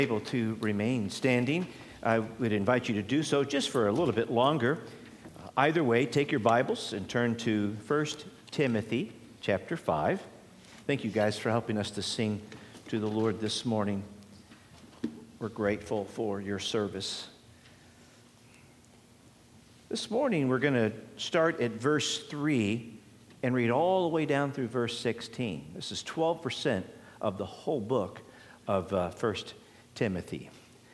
Able to remain standing, I would invite you to do so just for a little bit longer. Either way, take your Bibles and turn to 1 Timothy chapter 5. Thank you guys for helping us to sing to the Lord this morning. We're grateful for your service. This morning we're going to start at verse 3 and read all the way down through verse 16. This is 12% of the whole book of 1 Timothy.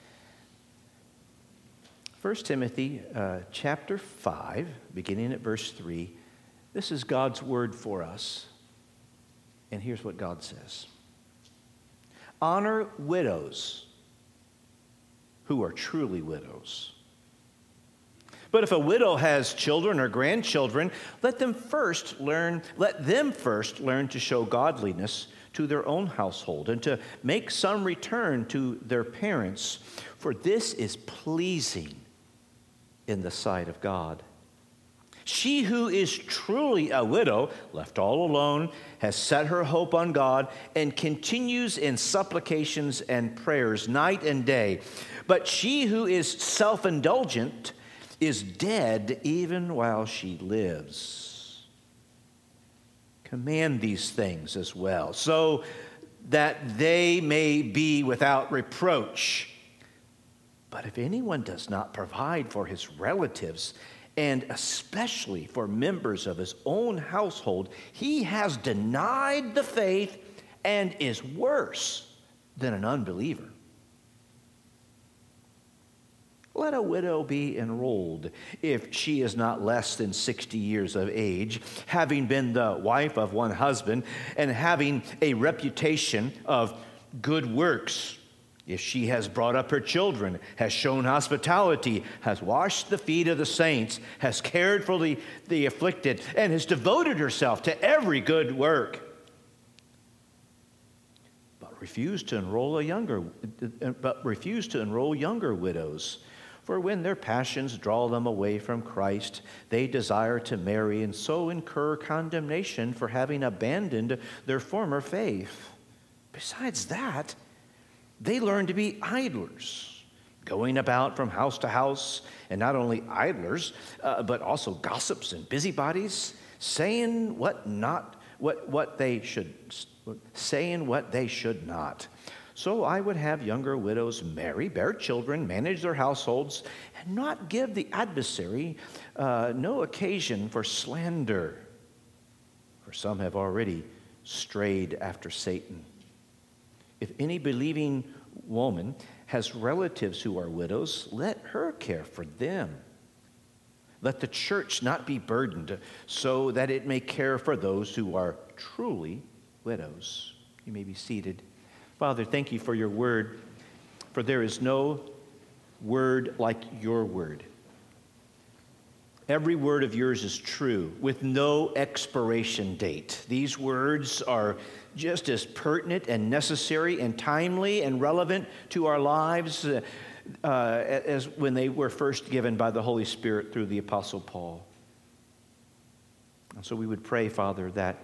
1 Timothy chapter 5, beginning at verse 3. This is God's word for us. And here's what God says. Honor widows who are truly widows. But if a widow has children or grandchildren, let them first learn to show godliness to their own household and to make some return to their parents, for this is pleasing in the sight of God. She who is truly a widow, left all alone, has set her hope on God and continues in supplications and prayers night and day. But she who is self-indulgent is dead even while she lives. Command these things as well, so that they may be without reproach. But if anyone does not provide for his relatives, and especially for members of his own household, he has denied the faith and is worse than an unbeliever. Let a widow be enrolled if she is not less than 60 years of age, having been the wife of one husband and having a reputation of good works. If she has brought up her children, has shown hospitality, has washed the feet of the saints, has cared for the afflicted, and has devoted herself to every good work. But refuse to enroll younger widows. For when their passions draw them away from Christ, they desire to marry and so incur condemnation for having abandoned their former faith. Besides that, they learn to be idlers, going about from house to house, and not only idlers, but also gossips and busybodies, saying what they should not. So I would have younger widows marry, bear children, manage their households, and not give the adversary no occasion for slander. For some have already strayed after Satan. If any believing woman has relatives who are widows, let her care for them. Let the church not be burdened, so that it may care for those who are truly widows. You may be seated. Father, thank you for your word, for there is no word like your word. Every word of yours is true, with no expiration date. These words are just as pertinent and necessary and timely and relevant to our lives as when they were first given by the Holy Spirit through the Apostle Paul. And so we would pray, Father, that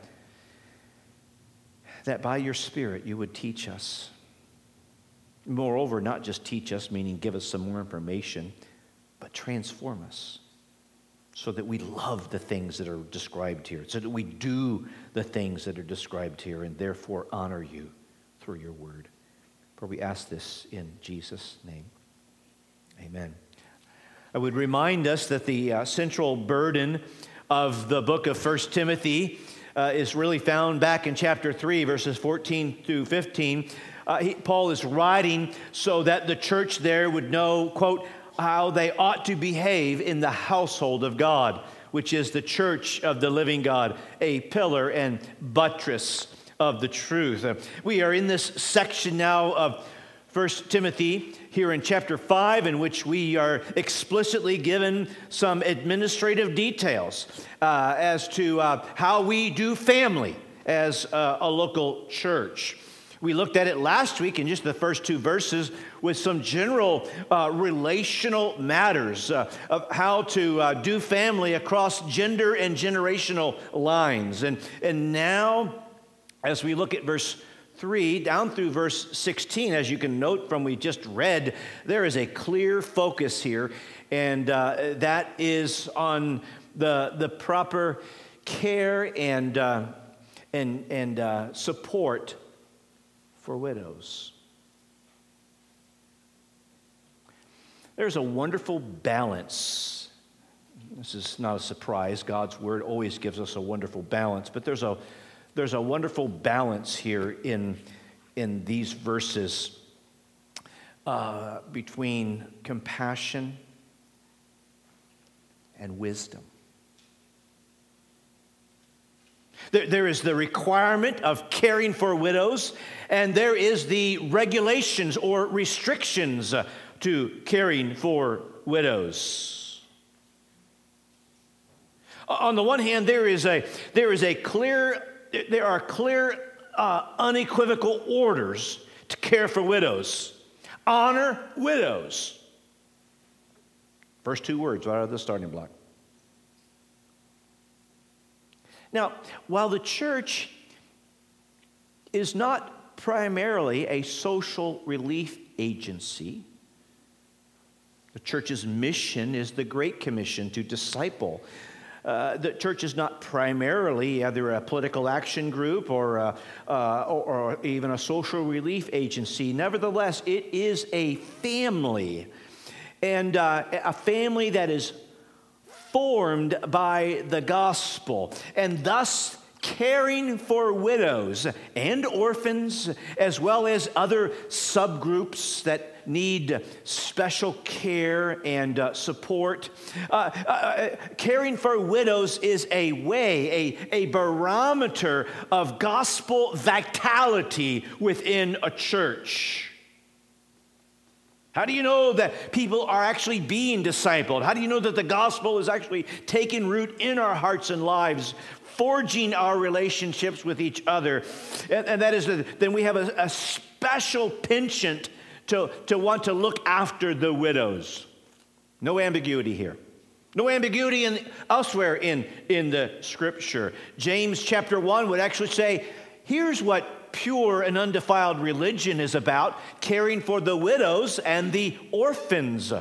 by your Spirit you would teach us. Moreover, not just teach us, meaning give us some more information, but transform us so that we love the things that are described here, so that we do the things that are described here, and therefore honor you through your word. For we ask this in Jesus' name. Amen. I would remind us that the central burden of the book of 1 Timothy is really found back in chapter 3, verses 14 through 15. Paul is writing so that the church there would know, quote, how they ought to behave in the household of God, which is the church of the living God, a pillar and buttress of the truth. We are in this section now of 1 Timothy here in chapter 5, in which we are explicitly given some administrative details as to how we do family as a local church. We looked at it last week in just the first two verses with some general relational matters of how to do family across gender and generational lines. And now, as we look at verse 3 down through verse 16, as you can note from we just read, there is a clear focus here, and that is on the proper care and support for widows. There's a wonderful balance. This is not a surprise. God's word always gives us a wonderful balance, but there's a wonderful balance here in these verses between compassion and wisdom. There is the requirement of caring for widows, and there is the regulations or restrictions to caring for widows. On the one hand, there are clear, unequivocal orders to care for widows. Honor widows. First two words right out of the starting block. Now, while the church is not primarily a social relief agency, the church's mission is the Great Commission to disciple. The church is not primarily either a political action group or even a social relief agency. Nevertheless, it is a family, and a family that is formed by the gospel, and thus caring for widows and orphans, as well as other subgroups that need special care and support. Caring for widows is a way, a barometer of gospel vitality within a church. How do you know that people are actually being discipled? How do you know that the gospel is actually taking root in our hearts and lives, forging our relationships with each other? And that is, then we have a special penchant to want to look after the widows. No ambiguity here. No ambiguity elsewhere in the Scripture. James chapter 1 would actually say, here's what pure and undefiled religion is about: caring for the widows and the orphans.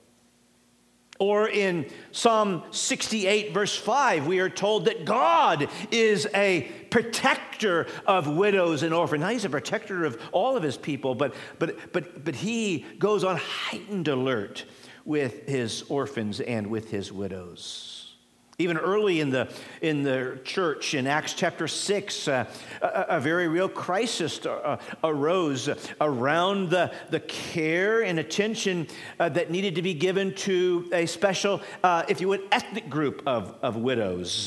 Or in Psalm 68, verse 5, we are told that God is a protector of widows and orphans. Now, he's a protector of all of his people, but he goes on heightened alert with his orphans and with his widows. Even early in the church, in Acts chapter 6, a very real crisis arose around the care and attention that needed to be given to a special, if you would, ethnic group of widows.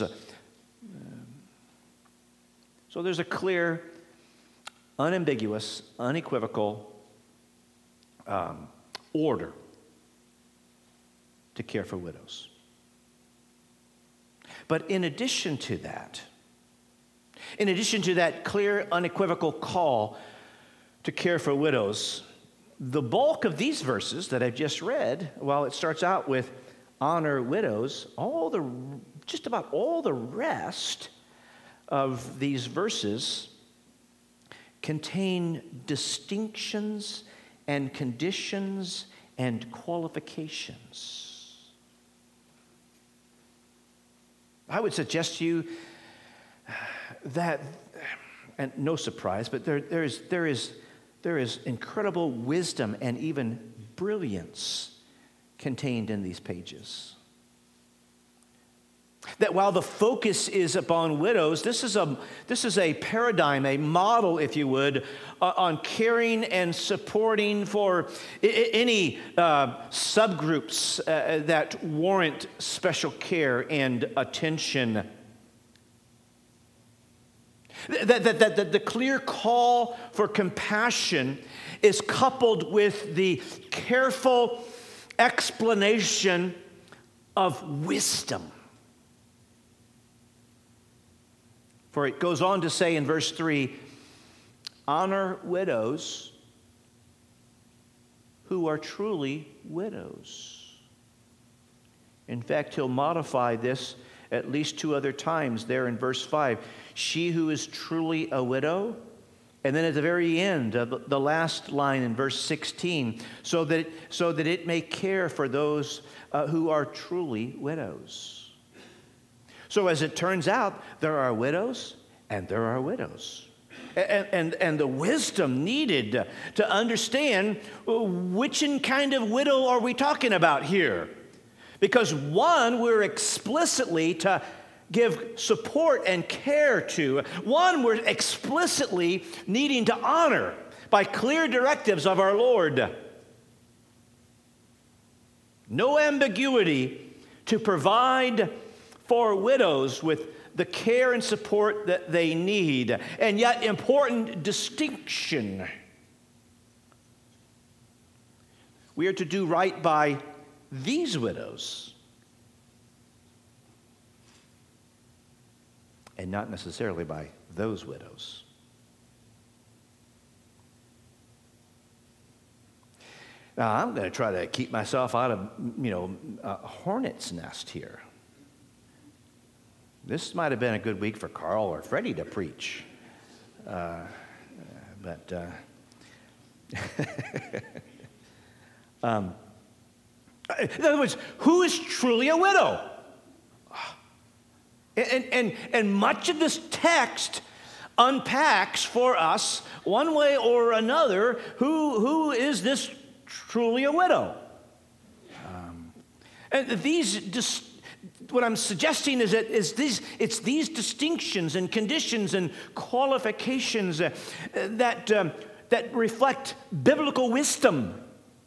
So there's a clear, unambiguous, unequivocal order to care for widows. But in addition to that clear, unequivocal call to care for widows, the bulk of these verses that I've just read, while it starts out with honor widows, just about all the rest of these verses contain distinctions and conditions and qualifications. I would suggest to you that, and no surprise, but there is incredible wisdom and even brilliance contained in these pages. That while the focus is upon widows, this is a paradigm, a model, if you would, on caring and supporting for any subgroups that warrant special care and attention. That the clear call for compassion is coupled with the careful explanation of wisdom. For it goes on to say in verse 3, honor widows who are truly widows. In fact, he'll modify this at least two other times there in verse 5. She who is truly a widow And then at the very end, the last line in verse 16, so that it may care for those who are truly widows. So as it turns out, there are widows and there are widows. And the wisdom needed to understand which kind of widow are we talking about here. Because one, we're explicitly to give support and care to. One, we're explicitly needing to honor by clear directives of our Lord. No ambiguity to provide for widows with the care and support that they need. And yet, important distinction. We are to do right by these widows, and not necessarily by those widows. Now, I'm going to try to keep myself out of, a hornet's nest here. This might have been a good week for Carl or Freddie to preach. But in other words, who is truly a widow? And much of this text unpacks for us, one way or another, who is this truly a widow? And what I'm suggesting is that it's these distinctions and conditions and qualifications that reflect biblical wisdom.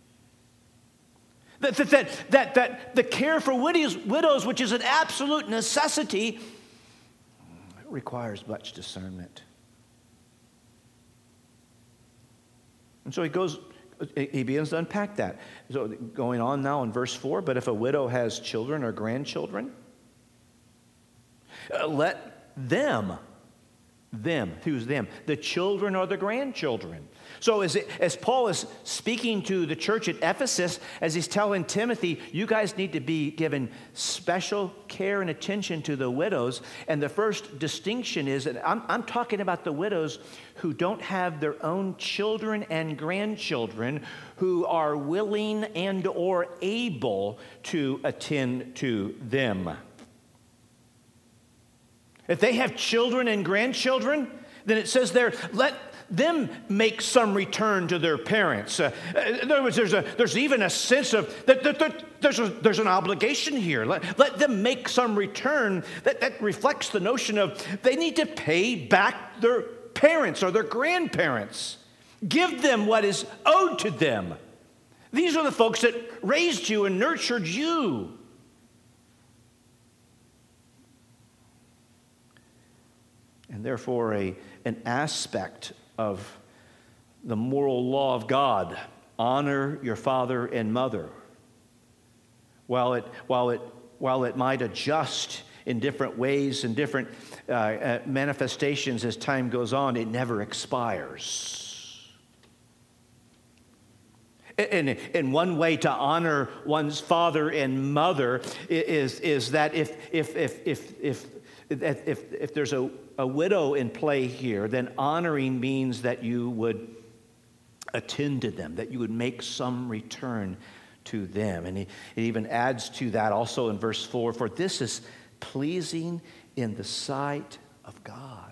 That the care for widows, which is an absolute necessity, requires much discernment. And so he begins to unpack that. So going on now in verse 4, but if a widow has children or grandchildren, let them, who's them? The children or the grandchildren. So as Paul is speaking to the church at Ephesus, as he's telling Timothy, you guys need to be given special care and attention to the widows. And the first distinction is that I'm talking about the widows who don't have their own children and grandchildren who are willing and or able to attend to them. If they have children and grandchildren, then it says there, let them make some return to their parents. In other words, there's even a sense of that there's an obligation here. Let them make some return that reflects the notion of they need to pay back their parents or their grandparents. Give them what is owed to them. These are the folks that raised you and nurtured you. And therefore, an aspect of the moral law of God, honor your father and mother. While it might adjust in different ways and different manifestations as time goes on, it never expires. And one way to honor one's father and mother is that if there's a widow in play here, then honoring means that you would attend to them, that you would make some return to them. And it even adds to that also in verse 4, for this is pleasing in the sight of God.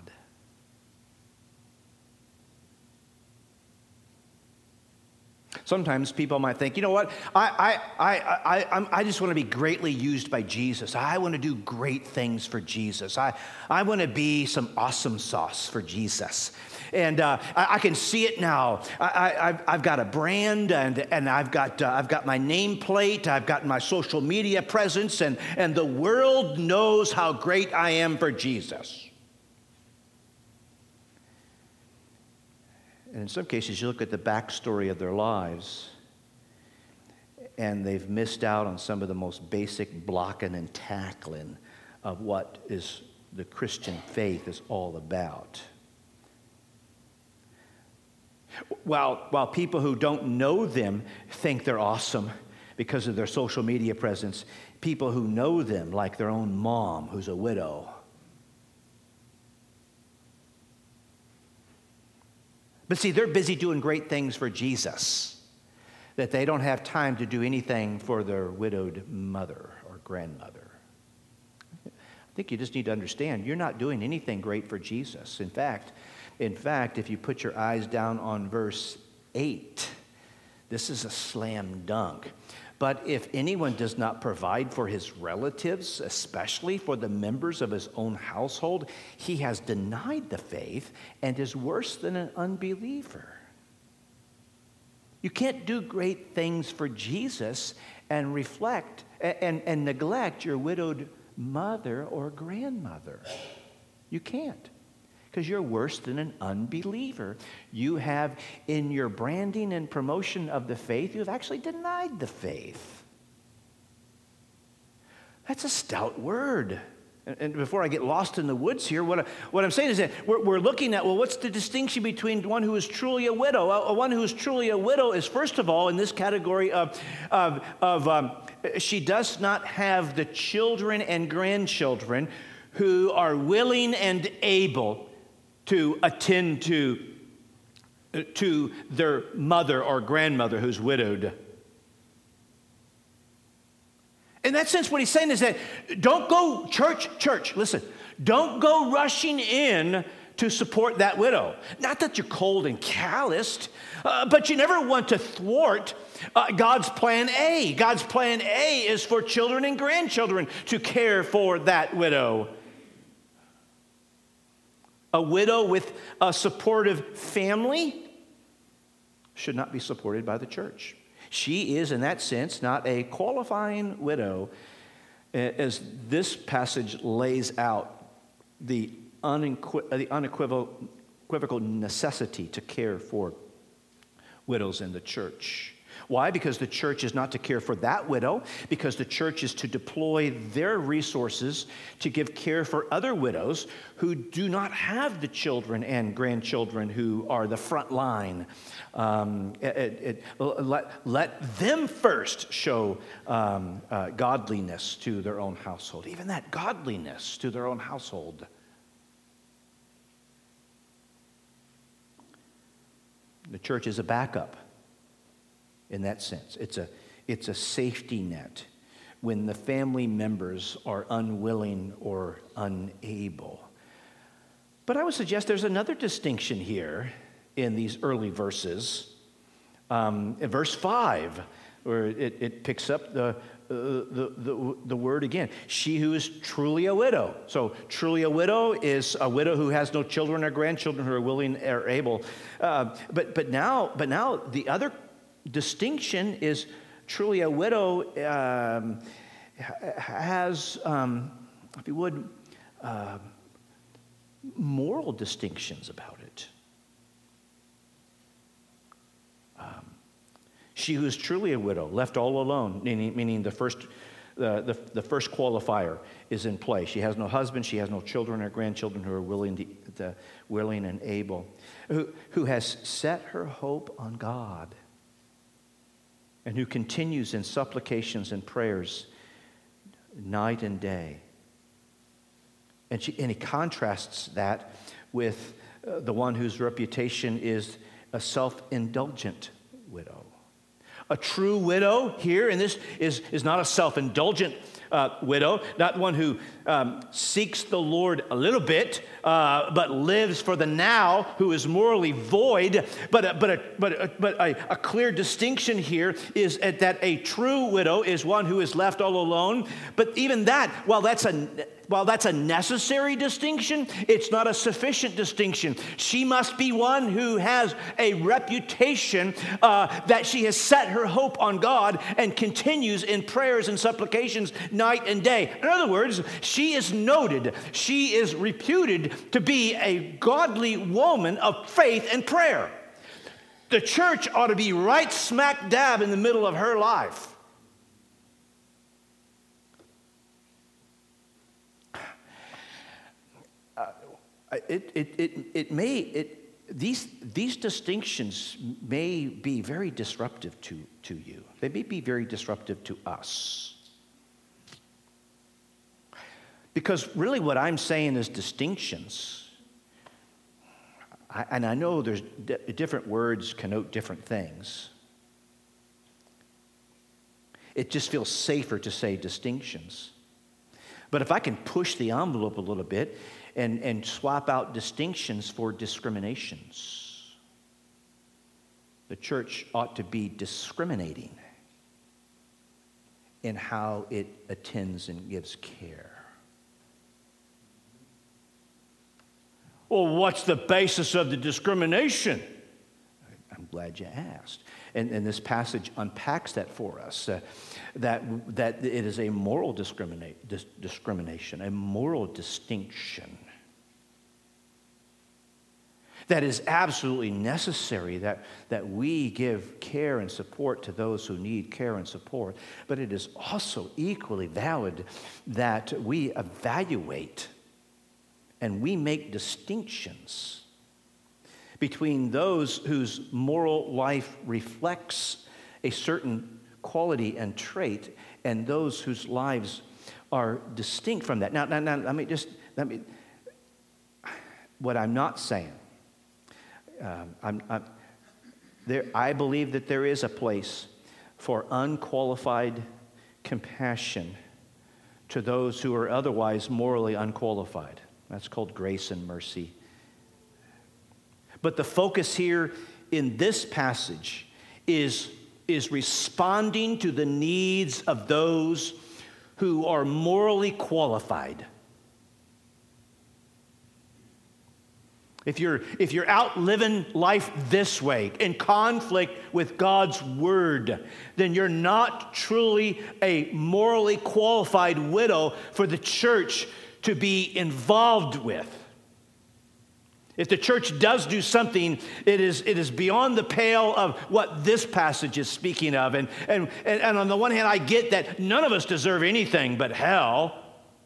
Sometimes people might think, you know what, I just want to be greatly used by Jesus. I want to do great things for Jesus. I want to be some awesome sauce for Jesus. And I can see it now. I've got a brand, and I've got my nameplate. I've got my social media presence, and the world knows how great I am for Jesus. And in some cases, you look at the backstory of their lives, and they've missed out on some of the most basic blocking and tackling of what is the Christian faith is all about. While people who don't know them think they're awesome because of their social media presence, people who know them, like their own mom, who's a widow, But see, they're busy doing great things for Jesus, that they don't have time to do anything for their widowed mother or grandmother. I think you just need to understand, you're not doing anything great for Jesus. In fact, if you put your eyes down on verse 8, this is a slam dunk. But if anyone does not provide for his relatives, especially for the members of his own household, he has denied the faith and is worse than an unbeliever. You can't do great things for Jesus and reflect and neglect your widowed mother or grandmother. You can't, because you're worse than an unbeliever. You have, in your branding and promotion of the faith, you have actually denied the faith. That's a stout word. And before I get lost in the woods here, what I'm saying is that we're looking at, well, what's the distinction between one who is truly a widow? One who is truly a widow is, first of all, in this category of she does not have the children and grandchildren who are willing and able to attend to their mother or grandmother who's widowed. In that sense, what he's saying is that don't go, church, listen, don't go rushing in to support that widow. Not that you're cold and calloused, but you never want to thwart God's plan A. God's plan A is for children and grandchildren to care for that widow. A widow with a supportive family should not be supported by the church. She is, in that sense, not a qualifying widow, as this passage lays out the unequivocal necessity to care for widows in the church. Why? Because the church is not to care for that widow, because the church is to deploy their resources to give care for other widows who do not have the children and grandchildren who are the front line. Let them first show godliness to their own household, even that godliness to their own household. The church is a backup. In that sense, it's a safety net when the family members are unwilling or unable. But I would suggest there's another distinction here in these early verses. In verse 5, where it picks up the word again. She who is truly a widow. So truly a widow is a widow who has no children or grandchildren who are willing or able. But now the other distinction is truly a widow has, if you would, moral distinctions about it. She who is truly a widow, left all alone, meaning the first qualifier is in play. She has no husband, she has no children or grandchildren who are willing and able, who has set her hope on God, and who continues in supplications and prayers night and day. And he contrasts that with the one whose reputation is a self-indulgent widow. A true widow here in this is not a self-indulgent widow, not one who seeks the Lord a little bit, but lives for the now, who is morally void. But a clear distinction here is that a true widow is one who is left all alone. But even that, while that's a necessary distinction, it's not a sufficient distinction. She must be one who has a reputation that she has set her hope on God and continues in prayers and supplications night and day. In other words, she is noted, she is reputed to be a godly woman of faith and prayer. The church ought to be right smack dab in the middle of her life. These distinctions may be very disruptive to you. They may be very disruptive to us. Because really what I'm saying is distinctions. And I know there's different words connote different things. It just feels safer to say distinctions. But if I can push the envelope a little bit and swap out distinctions for discriminations, the church ought to be discriminating in how it attends and gives care. Well, what's the basis of the discrimination? I'm glad you asked. And this passage unpacks that for us, that it is a moral discrimination, a moral distinction that is absolutely necessary, that we give care and support to those who need care and support. But it is also equally valid that we evaluate and we make distinctions between those whose moral life reflects a certain quality and trait and those whose lives are distinct from that. Now what I'm not saying, I believe that there is a place for unqualified compassion to those who are otherwise morally unqualified. That's called grace and mercy. But the focus here in this passage is responding to the needs of those who are morally qualified. If you're out living life this way, in conflict with God's word, then you're not truly a morally qualified widow for the church to be involved with. If the church does do something, it is beyond the pale of what this passage is speaking of. And on the one hand, I get that none of us deserve anything but hell.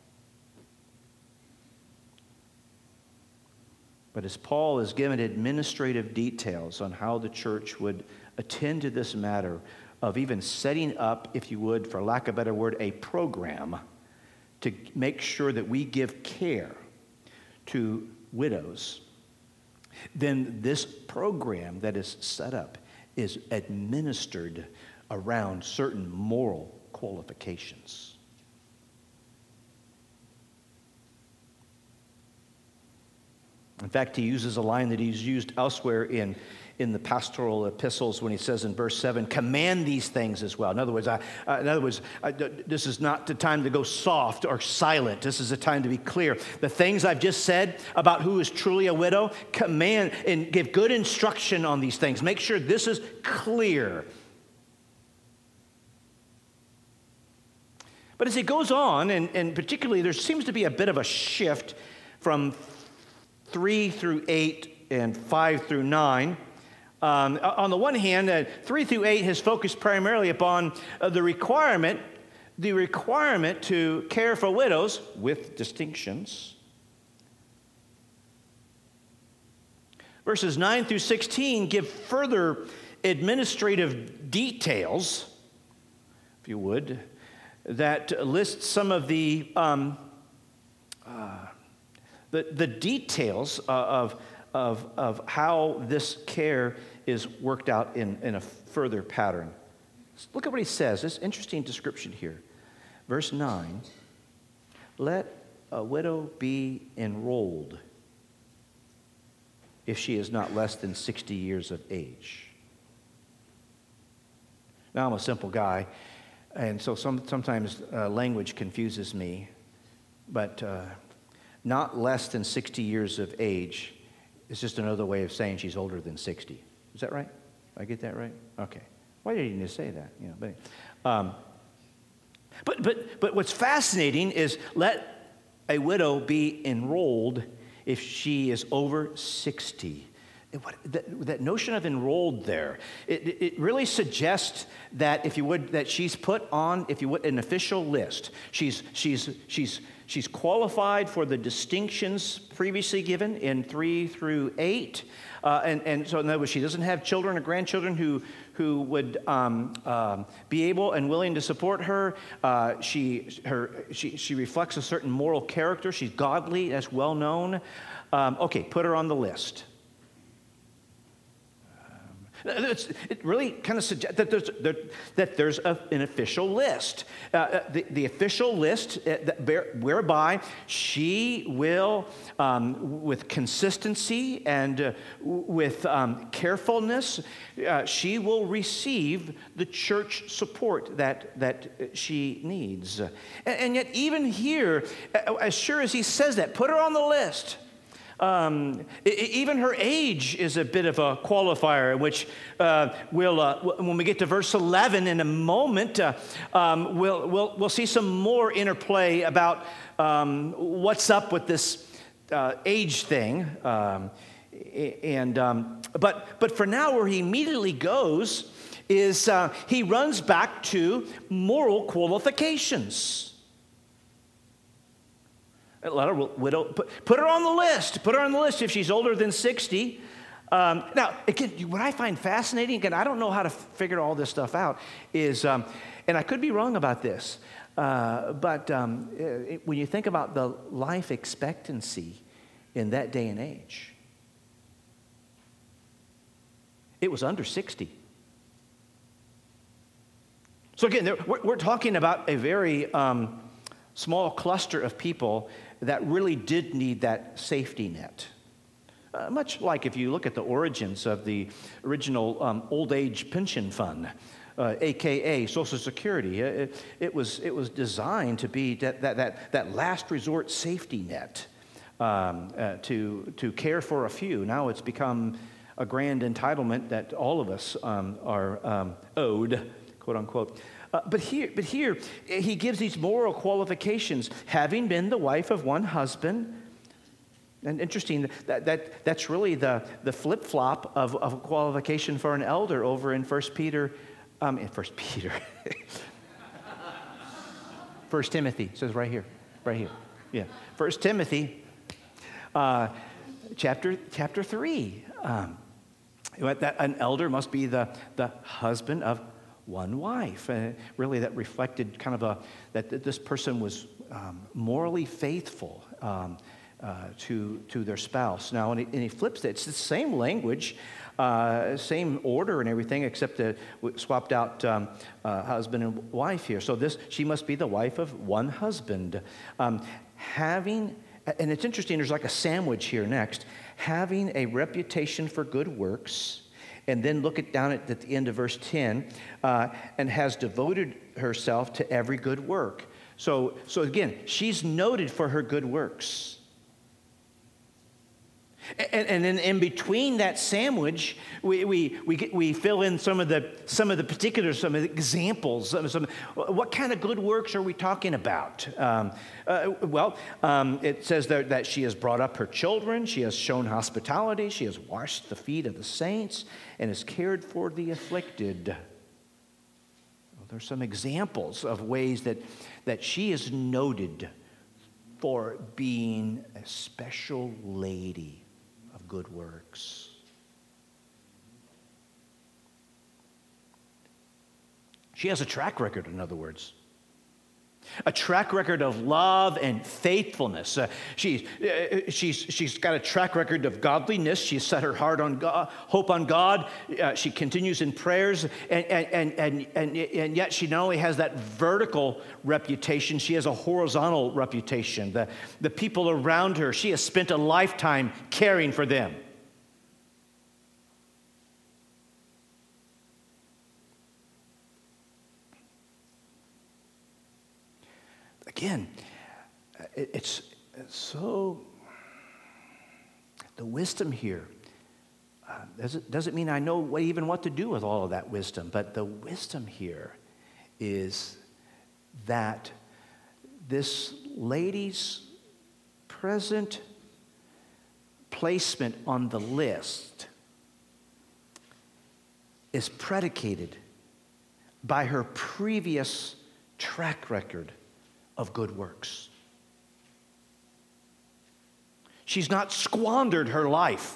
But as Paul is given administrative details on how the church would attend to this matter of even setting up, if you would, for lack of a better word, a program to make sure that we give care to widows, then this program that is set up is administered around certain moral qualifications. In fact, he uses a line that he's used elsewhere in the pastoral epistles when he says in verse 7, command these things as well. In other words, this is not the time to go soft or silent. This is a time to be clear. The things I've just said about who is truly a widow, command and give good instruction on these things. Make sure this is clear. But as it goes on, and particularly there seems to be a bit of a shift from 3 through 8 and 5 through 9. On the one hand, 3 through 8 has focused primarily upon the requirement to care for widows with distinctions. Verses 9 through 16 give further administrative details, if you would, that list some of the details of how this care is worked out in a further pattern. Look at what he says. This interesting description here. Verse 9, let a widow be enrolled if she is not less than 60 years of age. Now, I'm a simple guy, and so sometimes language confuses me, but not less than 60 years of age is just another way of saying she's older than 60. Is that right? Did I get that right? Okay. Why did he need to say that? You know, but what's fascinating is let a widow be enrolled if she is over 60. That notion of enrolled there, it really suggests that, if you would, that she's put on, if you would, an official list. She's qualified for the distinctions previously given in 3 through 8. And so in other words, she doesn't have children or grandchildren who would be able and willing to support her. She reflects a certain moral character. She's godly, that's well known. Okay, put her on the list. It really kind of suggests that there's an official list. The official list whereby she will, with consistency and with carefulness, she will receive the church support that she needs. And yet even here, as sure as he says that, put her on the list. Even her age is a bit of a qualifier, which when we get to verse 11 in a moment, we'll see some more interplay about what's up with this age thing. But for now, where he immediately goes is he runs back to moral qualifications. Let her widow, put her on the list. Put her on the list if she's older than 60. Now, again, what I find fascinating, again, I don't know how to figure all this stuff out, is, and I could be wrong about this, but when you think about the life expectancy in that day and age, it was under 60. So again, we're talking about a very small cluster of people that really did need that safety net. Much like if you look at the origins of the original old age pension fund, AKA Social Security, it was designed to be that last resort safety net to care for a few. Now it's become a grand entitlement that all of us are owed, quote unquote. But here, he gives these moral qualifications, having been the wife of one husband. And interesting, that's really the flip-flop of a qualification for an elder over in 1 Timothy, it says right here. Yeah, 1 Timothy, chapter 3. That an elder must be the husband of one wife. Really, that reflected kind of that this person was morally faithful to their spouse. Now, and he flips it. It's the same language, same order and everything, except that we swapped out husband and wife here. So she must be the wife of one husband. And it's interesting, there's like a sandwich here next. Having a reputation for good works. And then look down at the end of verse 10, and has devoted herself to every good work. So again, she's noted for her good works. And then in between that sandwich, we fill in some of the particulars, some of the examples. What kind of good works are we talking about? It says that she has brought up her children, she has shown hospitality, she has washed the feet of the saints, and has cared for the afflicted. Well, there's some examples of ways that she is noted for being a special lady of good works. She has a track record, in other words. A track record of love and faithfulness. She's got a track record of godliness. She's set her heart on God, hope on God. She continues in prayers, and yet she not only has that vertical reputation, she has a horizontal reputation. The people around her, she has spent a lifetime caring for them. Again, it's so, the wisdom here, doesn't mean I know what to do with all of that wisdom, but the wisdom here is that this lady's present placement on the list is predicated by her previous track record of good works. She's not squandered her life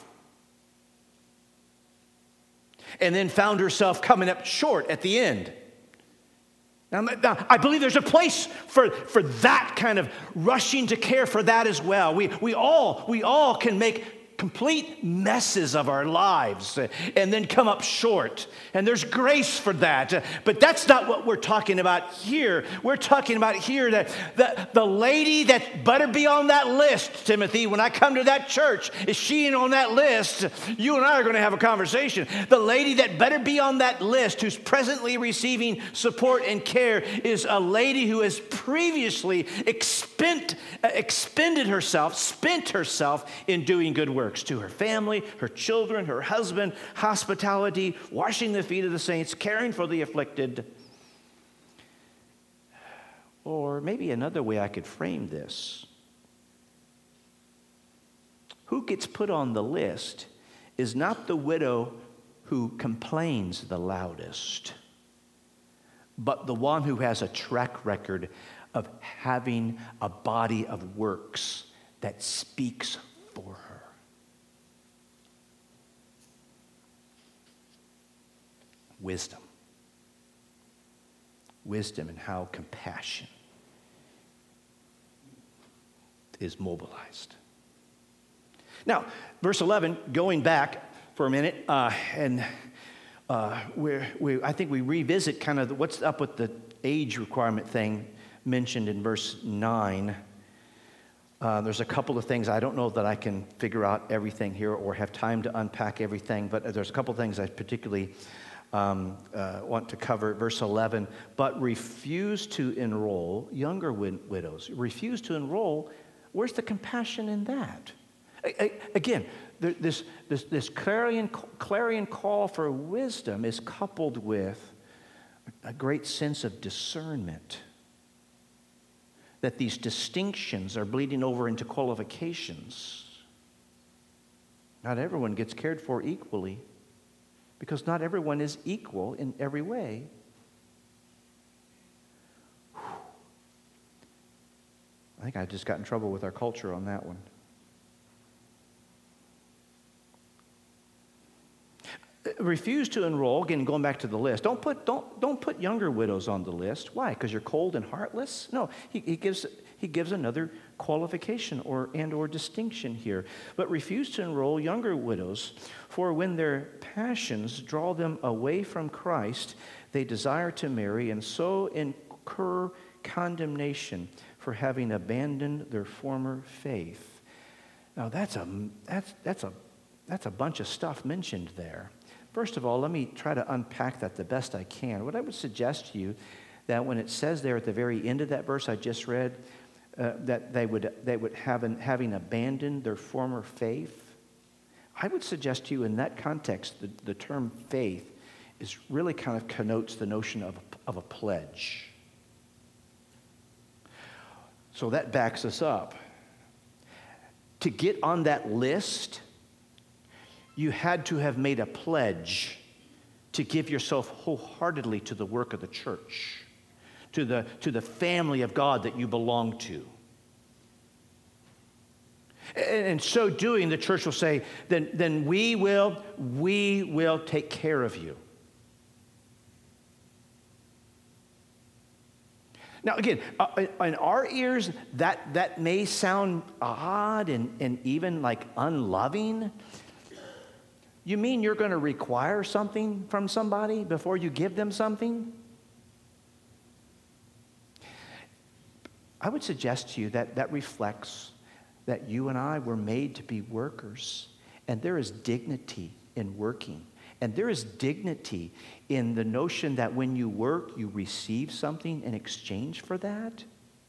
and then found herself coming up short at the end. Now I believe there's a place for that kind of rushing to care for that as well. We all can make complete messes of our lives and then come up short. And there's grace for that. But that's not what we're talking about here. We're talking about here that the lady that better be on that list, Timothy, when I come to that church, is she on that list? You and I are going to have a conversation. The lady that better be on that list who's presently receiving support and care is a lady who has previously spent herself in doing good works to her family, her children, her husband, hospitality, washing the feet of the saints, caring for the afflicted. Or maybe another way I could frame this. Who gets put on the list is not the widow who complains the loudest, but the one who has a track record of having a body of works that speaks for her. Wisdom. Wisdom and how compassion is mobilized. Now, verse 11, going back for a minute, I think we revisit kind of what's up with the age requirement thing mentioned in verse 9. There's a couple of things. I don't know that I can figure out everything here or have time to unpack everything, but there's a couple of things I particularly want to cover. Verse 11, but refuse to enroll younger widows. Refuse to enroll. Where's the compassion in that? Again, this clarion call for wisdom is coupled with a great sense of discernment. That these distinctions are bleeding over into qualifications. Not everyone gets cared for equally because not everyone is equal in every way. I think I just got in trouble with our culture on that one. Refuse to enroll, again, going back to the list. Don't put younger widows on the list. Why? Because you're cold and heartless? No, he gives another qualification or distinction here. But refuse to enroll younger widows, for when their passions draw them away from Christ, they desire to marry and so incur condemnation for having abandoned their former faith. Now that's a bunch of stuff mentioned there. First of all, let me try to unpack that the best I can. What I would suggest to you, that when it says there at the very end of that verse I just read, that they would having abandoned their former faith, I would suggest to you in that context, the term faith is really kind of connotes the notion of a pledge. So that backs us up. To get on that list, you had to have made a pledge to give yourself wholeheartedly to the work of the church, to the family of God that you belong to. And so doing, the church will say, then we will take care of you. Now, again, in our ears, that may sound odd and even like unloving. You mean you're going to require something from somebody before you give them something? I would suggest to you that reflects that you and I were made to be workers, and there is dignity in working. And there is dignity in the notion that when you work, you receive something in exchange for that.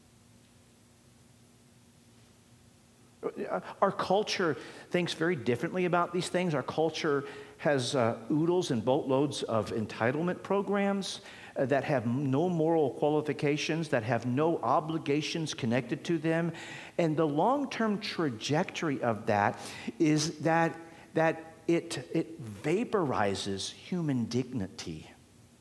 Our culture thinks very differently about these things. Our culture has oodles and boatloads of entitlement programs that have no moral qualifications, that have no obligations connected to them. And the long-term trajectory of that is that it vaporizes human dignity.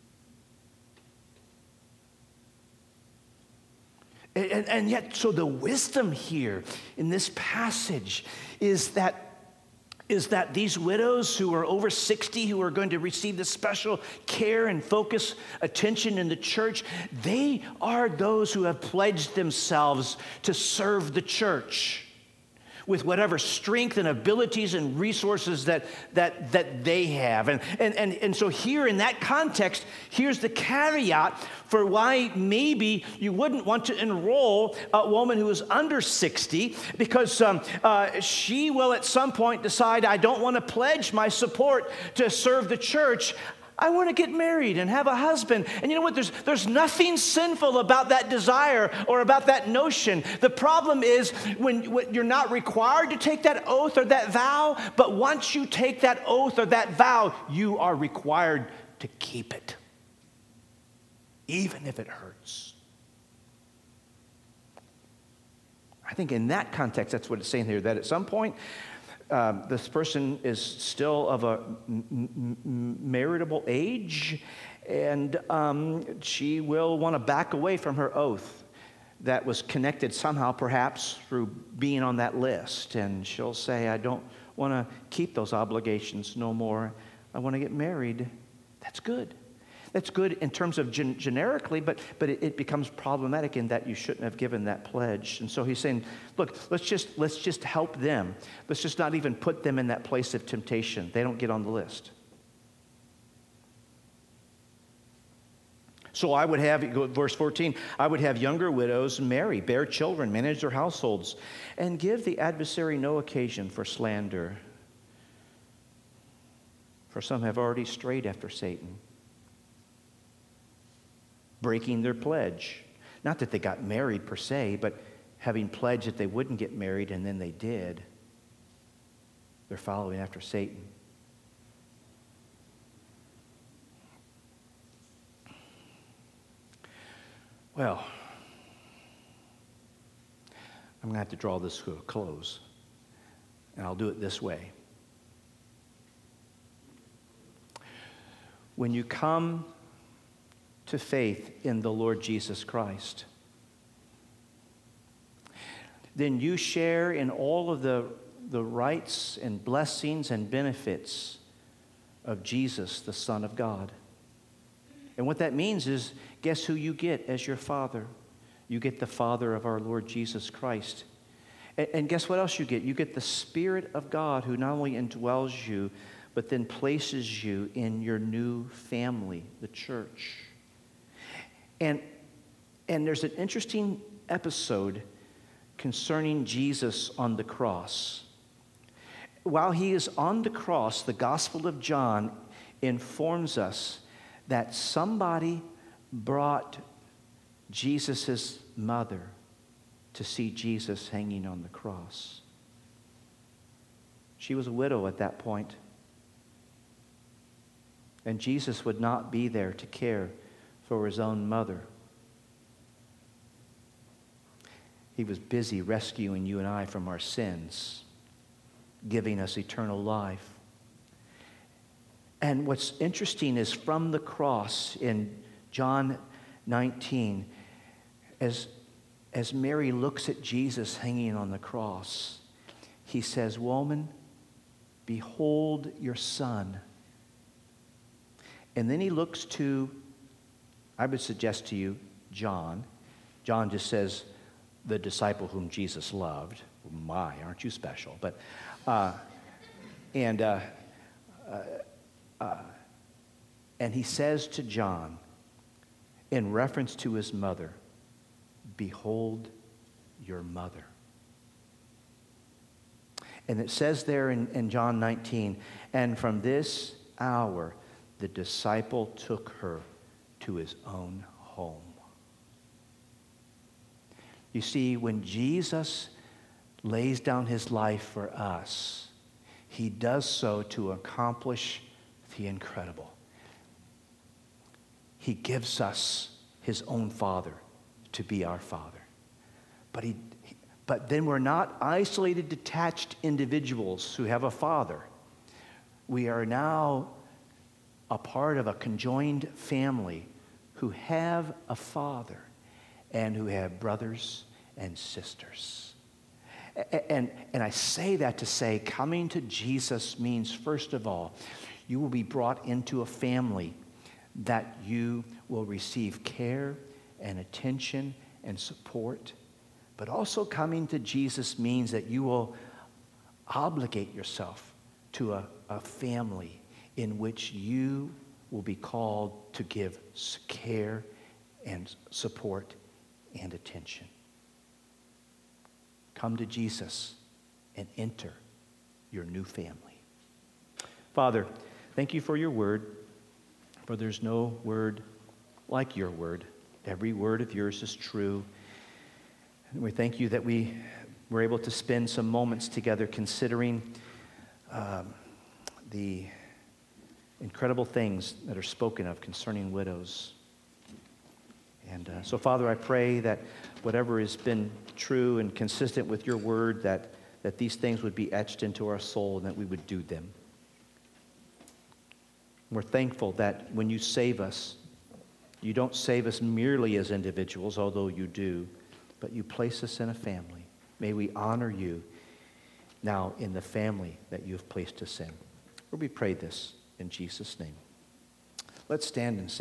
And yet, so the wisdom here in this passage is that these widows who are over 60, who are going to receive the special care and focus attention in the church, they are those who have pledged themselves to serve the church. with whatever strength and abilities and resources that they have. And so here in that context, here's the caveat for why maybe you wouldn't want to enroll a woman who is under 60, because she will at some point decide, I don't want to pledge my support to serve the church. I want to get married and have a husband. And you know what? There's nothing sinful about that desire or about that notion. The problem is when you're not required to take that oath or that vow, but once you take that oath or that vow, you are required to keep it, even if it hurts. I think in that context, that's what it's saying here, that at some point, this person is still of a marriageable age, and she will want to back away from her oath that was connected somehow, perhaps through being on that list. And she'll say, I don't want to keep those obligations no more. I want to get married. That's good. That's good in terms of generically, but it becomes problematic in that you shouldn't have given that pledge. And so he's saying, look, let's just help them. Let's just not even put them in that place of temptation. They don't get on the list. So I would have, verse 14, I would have younger widows marry, bear children, manage their households, and give the adversary no occasion for slander. For some have already strayed after Satan, breaking their pledge. Not that they got married per se, but having pledged that they wouldn't get married and then they did. They're following after Satan. Well, I'm going to have to draw this to a close, and I'll do it this way. When you come to faith in the Lord Jesus Christ, then you share in all of the rights and blessings and benefits of Jesus, the Son of God. And what that means is, guess who you get as your Father? You get the Father of our Lord Jesus Christ. And guess what else you get? You get the Spirit of God, who not only indwells you, but then places you in your new family, the church. And there's an interesting episode concerning Jesus on the cross. While he is on the cross, the Gospel of John informs us that somebody brought Jesus' mother to see Jesus hanging on the cross. She was a widow at that point. And Jesus would not be there to care for his own mother. He was busy rescuing you and I from our sins, giving us eternal life. And what's interesting is from the cross in John 19, as Mary looks at Jesus hanging on the cross, he says, "Woman, behold your son." And then he looks to, I would suggest to you, John. John just says, the disciple whom Jesus loved. My, aren't you special? But, and he says to John, in reference to his mother, "Behold your mother." And it says there in John 19, and from this hour, the disciple took her to his own home. You see, when Jesus lays down his life for us, he does so to accomplish the incredible. He gives us his own Father to be our Father. But then we're not isolated, detached individuals who have a father. We are now a part of a conjoined family who have a father and who have brothers and sisters. And I say that to say, coming to Jesus means, first of all, you will be brought into a family that you will receive care and attention and support. But also coming to Jesus means that you will obligate yourself to a family in which you will be called to give care and support and attention. Come to Jesus and enter your new family. Father, thank you for your word, for there's no word like your word. Every word of yours is true. And we thank you that we were able to spend some moments together considering the incredible things that are spoken of concerning widows. And so, Father, I pray that whatever has been true and consistent with your word, that these things would be etched into our soul and that we would do them. We're thankful that when you save us, you don't save us merely as individuals, although you do, but you place us in a family. May we honor you now in the family that you have placed us in. Lord, we pray this in Jesus' name. Let's stand and sing.